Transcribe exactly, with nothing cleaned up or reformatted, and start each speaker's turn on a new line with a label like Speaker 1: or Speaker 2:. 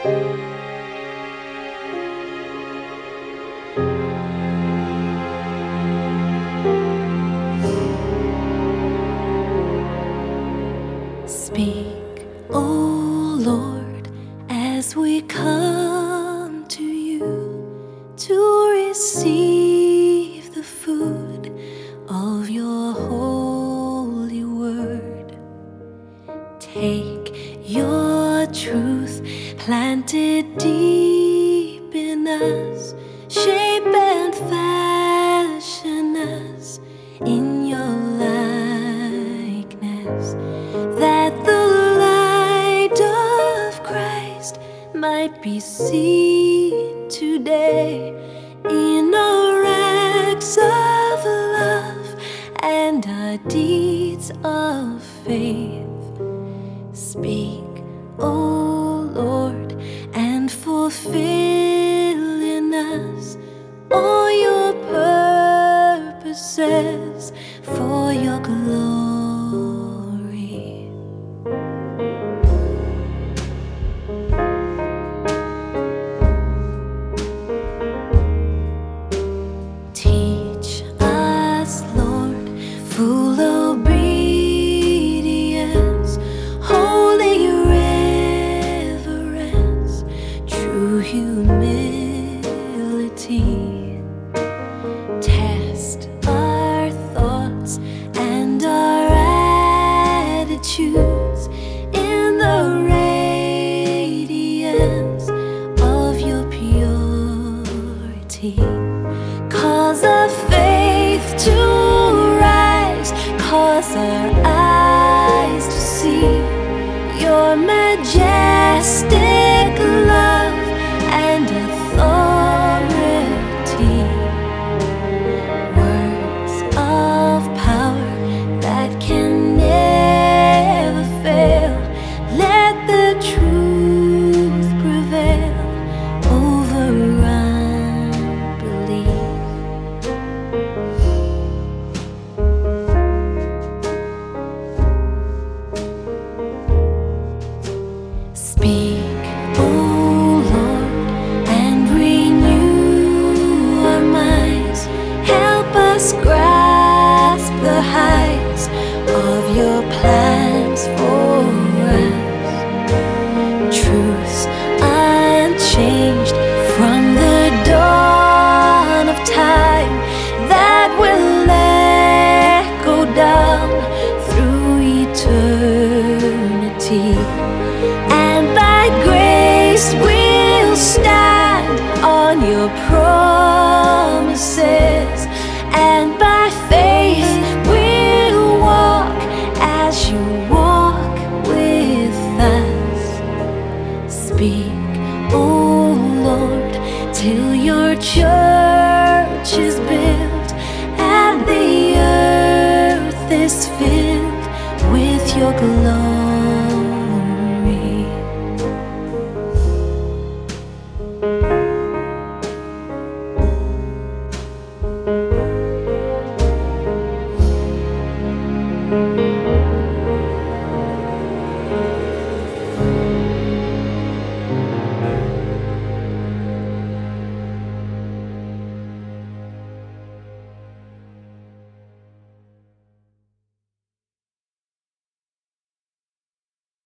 Speaker 1: Speak, O Lord, as we come to you to receive the food of your holy word. Take your truth planted deep in us, shape and fashion us in your likeness, that the light of Christ might be seen today in our acts of love and our deeds of faith. Speak, O Lord, and fulfill in us all your purposes for your glory. Teach us, Lord, full obedience, holy reverence, true humility. Test our thoughts and our attitudes in the radiance of your purity. Cause our faith to rise, cause our eyes to see your majestic love and authority. Words of power that can never fail. Let the truth prevail over unbelief. Speak, O Lord, and renew our minds. Help us grasp the heights of your plans for us. Truths unchanged from the dawn of time that will echo down through eternity. And by grace we'll stand on your promises, and by faith we'll walk as you walk with us. Speak, O Lord, till your church is built and the earth is filled with your glory.